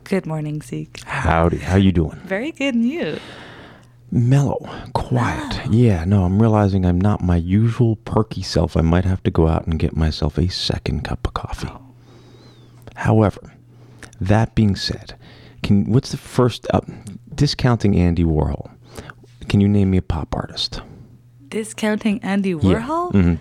Good morning, Zeke. Howdy. How you doing? Very good, and you? Mellow. Quiet. Yeah, no, I'm realizing I'm not my usual perky self. I might have to go out and get myself a second cup of coffee. However, that being said, what's the first, discounting Andy Warhol, can you name me a pop artist? Discounting Andy Warhol? Yeah.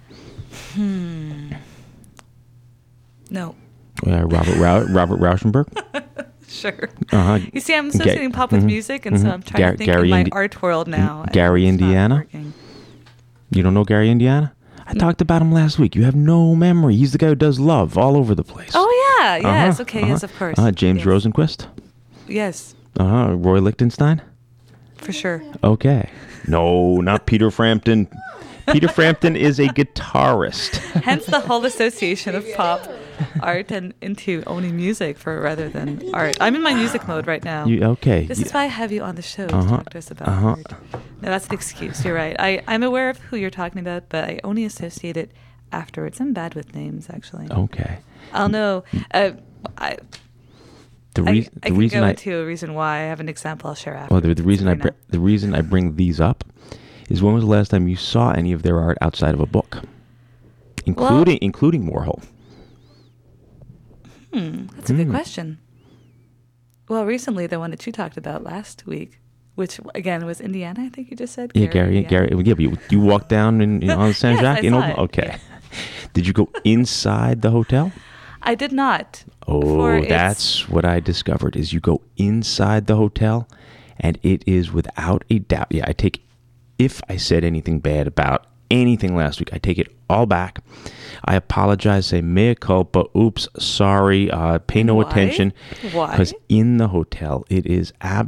No. Robert Rauschenberg? Sure. Uh-huh. You see, I'm associating pop with music, and so I'm trying to think in my art world now. Gary Indiana? You don't know Gary Indiana? I talked about him last week. You have no memory. He's the guy who does Love all over the place. Oh, yeah. Yes. Okay. Yes, of course. James Rosenquist? Yes. Roy Lichtenstein? For sure. Okay. No, not Peter Frampton. Peter Frampton is a guitarist. Hence the whole association of pop art and into owning music rather than art. I'm in my music mode right now. Okay. This is why I have you on the show to talk to us about art. No, that's the excuse. You're right. I'm aware of who you're talking about, but I only associate it afterwards. I'm bad with names, actually. Okay. I'll know. I can go into a reason why. I have an example I'll share after. Well, the reason I bring these up is, when was the last time you saw any of their art outside of a book, including Warhol? That's a good question. Well, recently, the one that you talked about last week, which again was Indiana, I think you just said. Yeah, Gary. Yeah, but you walked down on Saint Jacques. Okay. Yeah. Did you go inside the hotel? I did not. Oh, that's what I discovered. Is you go inside the hotel, and it is without a doubt. Yeah, if I said anything bad about anything last week, I take it all back. I apologize, say mea culpa, oops, sorry, pay no attention. Why? Because in the hotel, it is I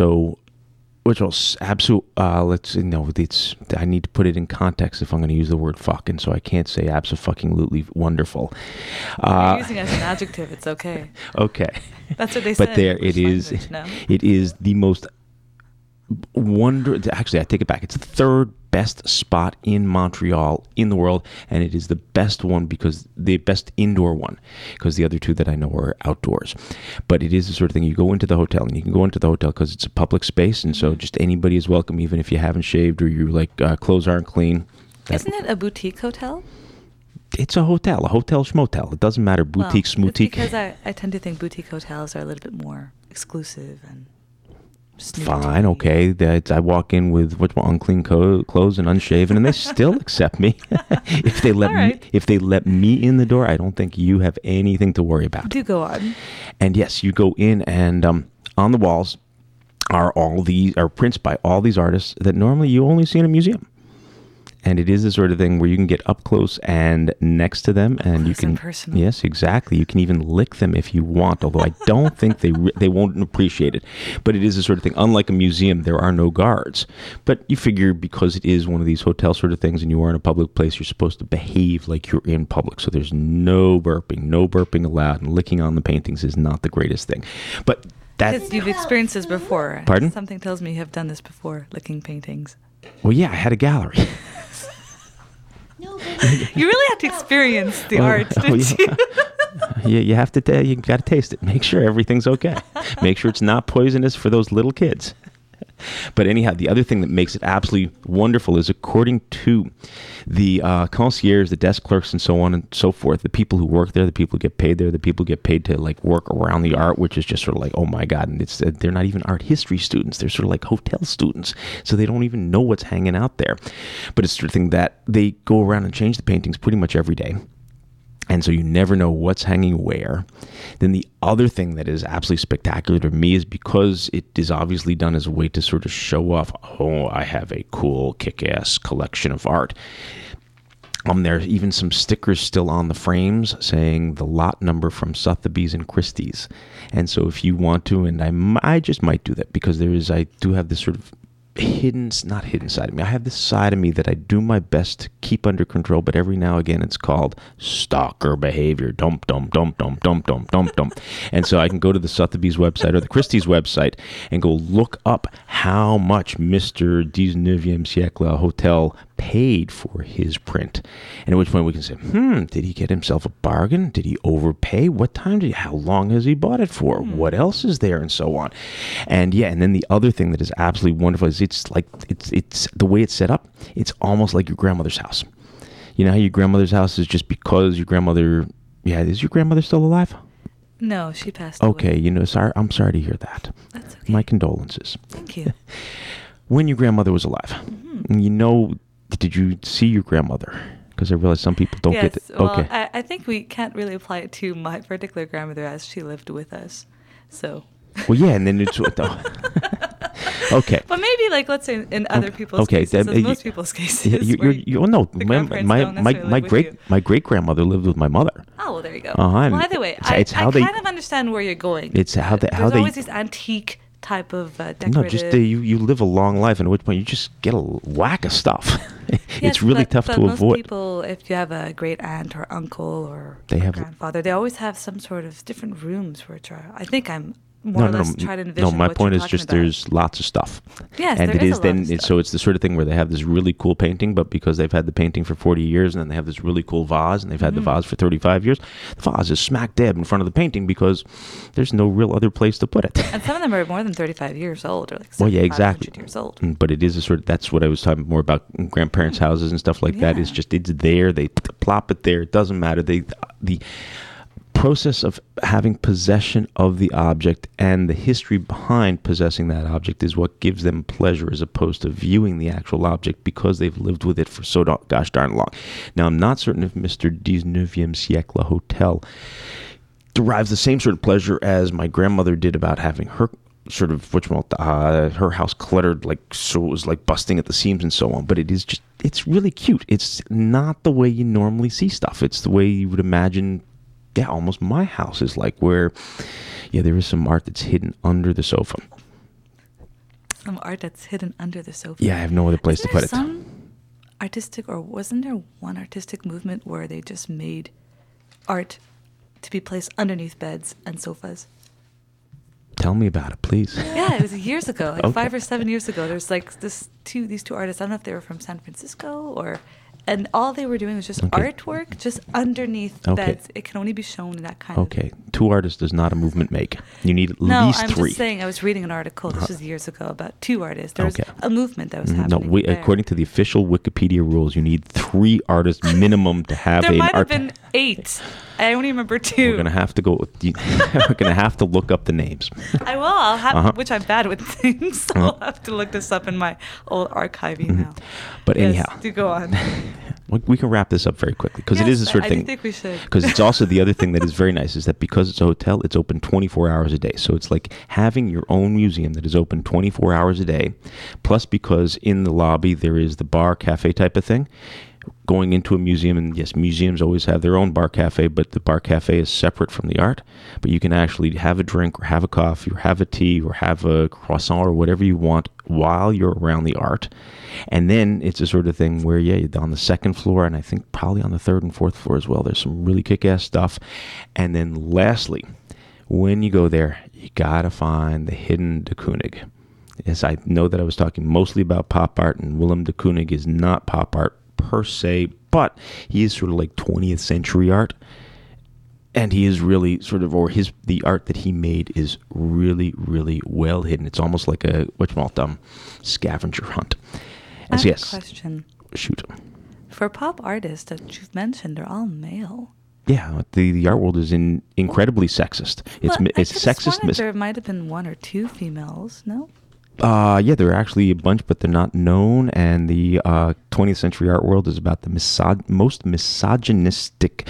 need to put it in context if I'm going to use the word fucking, so I can't say abso-fucking-lutely wonderful. You're using it as an adjective, it's okay. Okay. That's what they said. But there it is. It is the most actually, I take it back. It's the third best spot in Montreal in the world, and it is the best one because the best indoor one, because the other two that I know are outdoors. But it is the sort of thing, you go into the hotel, and you can go into the hotel because it's a public space, and so just anybody is welcome, even if you haven't shaved or your clothes aren't clean. Isn't it a boutique hotel? It's a hotel schmotel. It doesn't matter, boutique, smootique. Because I tend to think boutique hotels are a little bit more exclusive and fine, okay. I walk in with unclean clothes and unshaven, and they still accept me. If they let me in the door, I don't think you have anything to worry about. Do go on. And yes, you go in, and on the walls are prints by all these artists that normally you only see in a museum. And it is the sort of thing where you can get up close and next to them, and you can. Personal. Yes, exactly. You can even lick them if you want. Although I don't think they won't appreciate it. But it is the sort of thing. Unlike a museum, there are no guards. But you figure because it is one of these hotel sort of things, and you are in a public place, you're supposed to behave like you're in public. So there's no burping allowed, and licking on the paintings is not the greatest thing. But because you've experienced this before. Pardon? Something tells me you have done this before, licking paintings. Well, yeah, I had a gallery. You really have to experience the art, didn't you? Yeah, you have to. You got to taste it. Make sure everything's okay. Make sure it's not poisonous for those little kids. But anyhow, the other thing that makes it absolutely wonderful is, according to the concierge, the desk clerks, and so on and so forth, the people who work there, the people who get paid there, the people who get paid to work around the art, which is just sort of like, oh my God, and they're not even art history students, they're sort of like hotel students, so they don't even know what's hanging out there. But it's sort of thing that they go around and change the paintings pretty much every day. And so you never know what's hanging where. Then the other thing that is absolutely spectacular to me is, because it is obviously done as a way to sort of show off, oh, I have a cool, kick-ass collection of art. There are even some stickers still on the frames saying the lot number from Sotheby's and Christie's. And so if you want to, and I just might do that, because I do have this sort of not hidden side of me. I have this side of me that I do my best to keep under control, but every now and again it's called stalker behavior. Dump. And so I can go to the Sotheby's website or the Christie's website and go look up how much Mr. 19e siècle hotel paid for his print. And at which point we can say, did he get himself a bargain? Did he overpay? What time did he, how long has he bought it for? What else is there? And so on. And and then the other thing that is absolutely wonderful is it's the way it's set up. It's almost like your grandmother's house. You know how your grandmother's house is just because your grandmother, is your grandmother still alive? No, she passed away. Okay, I'm sorry to hear that. That's okay. My condolences. Thank you. When your grandmother was alive, did you see your grandmother? Because I realize some people don't get it. Well, Okay. I think we can't really apply it to my particular grandmother as she lived with us. So. Well, yeah, and then it's okay. But maybe, like, let's say in other people's cases, most people's cases. My great grandmother lived with my mother. Oh, well, there you go. Well, either way, I kind of understand where you're going. It's how they. There's always these antique type of decorative. No, just you live a long life, and at which point you just get a whack of stuff. It's really tough to avoid. Most people, if you have a great aunt or uncle or grandfather, they always have some sort of different rooms which are. I think I'm. More or less try to envision. No, my what point you're is just about. There's lots of stuff. Yes, and there is a lot of stuff. So it's the sort of thing where they have this really cool painting, but because they've had the painting for 40 years, and then they have this really cool vase, and they've had the vase for 35 years, the vase is smack dab in front of the painting because there's no real other place to put it. And some of them are more than 35 years old, or like 100 years old. But it is a sort of, that's what I was talking more about grandparents' houses and stuff like that. It's just, it's there. They plop it there. It doesn't matter. The process of having possession of the object and the history behind possessing that object is what gives them pleasure as opposed to viewing the actual object because they've lived with it for so gosh darn long. Now, I'm not certain if Mr. 19e siècle Hotel derives the same sort of pleasure as my grandmother did about having her sort of, her house cluttered, like, so it was like busting at the seams and so on. But it is just, it's really cute. It's not the way you normally see stuff. It's the way you would imagine almost my house is like, where, there is some art that's hidden under the sofa. Some art that's hidden under the sofa? Yeah, I have no other place to put it. Some artistic, or wasn't there one artistic movement where they just made art to be placed underneath beds and sofas? Tell me about it, please. Yeah, it was years ago, like 5 or 7 years ago. There's like these two artists. I don't know if they were from San Francisco and all they were doing was just artwork just underneath beds. It can only be shown in that kind of... Okay, 2 artists does not a movement make. You need at least 3. No, I'm just saying, I was reading an article, this was years ago, about 2 artists. There was a movement that was happening. No, according to the official Wikipedia rules, you need 3 artists minimum to have there might have been 8. I only remember 2. We're gonna have to go. We're gonna have to look up the names. I will. I'll have, which I'm bad with things, so I'll have to look this up in my old archiving now. But anyhow, do go on. We can wrap this up very quickly because it is a sort of thing. I think we should. Because it's also the other thing that is very nice is that because it's a hotel, it's open 24 hours a day. So it's like having your own museum that is open 24 hours a day. Plus, because in the lobby there is the bar cafe type of thing. Going into a museum, and yes, museums always have their own bar cafe, but the bar cafe is separate from the art. But you can actually have a drink or have a coffee or have a tea or have a croissant or whatever you want while you're around the art. And then it's a sort of thing where, you're on the 2nd floor, and I think probably on the 3rd and 4th floor as well. There's some really kick-ass stuff. And then lastly, when you go there, you gotta find the hidden de Kooning. Yes, I know that I was talking mostly about pop art, and Willem de Kooning is not pop art per se, but he is sort of like 20th century art, and he is really sort of, the art that he made is really, really well hidden. It's almost like a scavenger hunt. And I have a question. Shoot. For pop artists that you've mentioned, they're all male. Yeah, the art world is incredibly sexist. It's sexist. There might have been 1 or 2 females. No. There are actually a bunch, but they're not known. And the 20th century art world is about the most misogynistic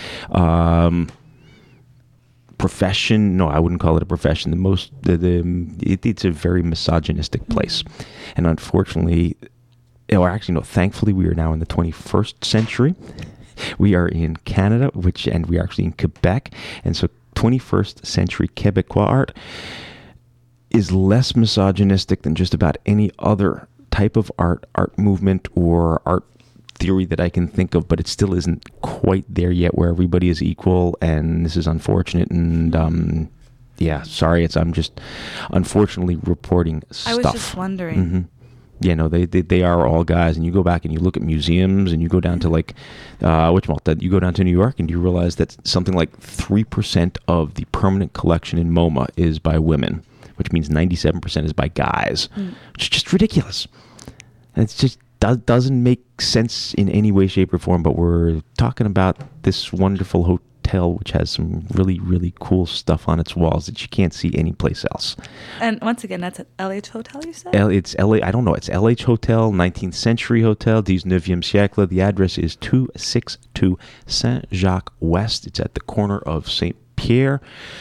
profession. No, I wouldn't call it a profession. It's a very misogynistic place, and unfortunately, thankfully, we are now in the 21st century. We are in Canada, and we are actually in Quebec, and so 21st century Quebecois art is less misogynistic than just about any other type of art movement or art theory that I can think of, but it still isn't quite there yet where everybody is equal, and this is unfortunate, and sorry, I'm just unfortunately reporting stuff. I was just wondering, Yeah, no, they are all guys. And you go back and you look at museums, and you go down to like, you go down to New York, and you realize that something like 3% of the permanent collection in MoMA is by women, which means 97% is by guys, which is just ridiculous. And it's just doesn't make sense in any way, shape, or form. But we're talking about this wonderful hotel, which has some really, really cool stuff on its walls that you can't see anyplace else. And once again, that's an LH Hotel, you said? It's LA. I don't know. It's LH Hotel, 19th Century Hotel, 19e siècle. The address is 262 Saint-Jacques West. It's at the corner of St. Pierre,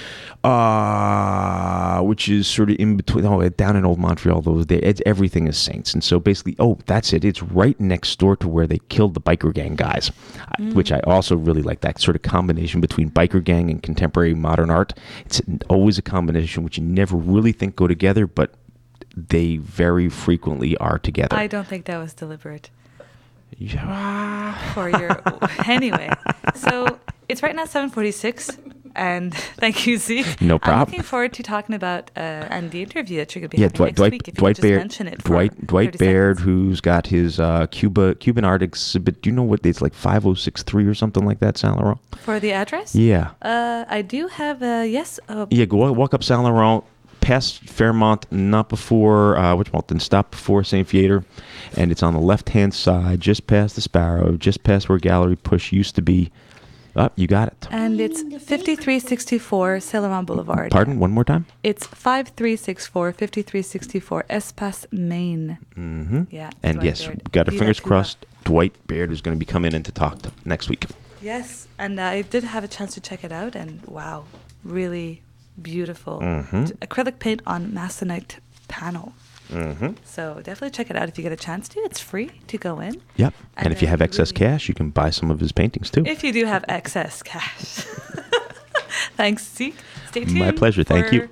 which is sort of in between, down in Old Montreal. Everything is Saints. And so basically, that's it. It's right next door to where they killed the biker gang guys, which I also really like, that sort of combination between biker gang and contemporary modern art. It's always a combination which you never really think go together, but they very frequently are together. I don't think that was deliberate. Anyway, so it's right now 7:46. And thank you, Zeke. No problem. I'm looking forward to talking about and the interview that you're going to be having next week. If Dwight you Baird, mention it Dwight Baird, who's got his Cuban art exhibit. Do you know what it's like, 5063 or something like that, Saint Laurent? For the address? Yeah. I do have yes. Go walk up Saint Laurent, past Fairmont, not before then stop before St. Viator, and it's on the left-hand side, just past the Sparrow, just past where Gallery Push used to be. You got it. And it's 5364 Saint Laurent Boulevard. Pardon? One more time? It's 5364 Espace Main. Mm-hmm. Yeah. And yes, got our fingers crossed. Dwight Baird is going to be coming in to talk next week. Yes, and I did have a chance to check it out, and wow, really beautiful. Acrylic paint on masonite panel. So definitely check it out if you get a chance to. It's free to go in. Yep. And if you have excess cash, you can buy some of his paintings too. If you do have excess cash. Thanks, Zeke. Stay tuned. My pleasure. Thank you.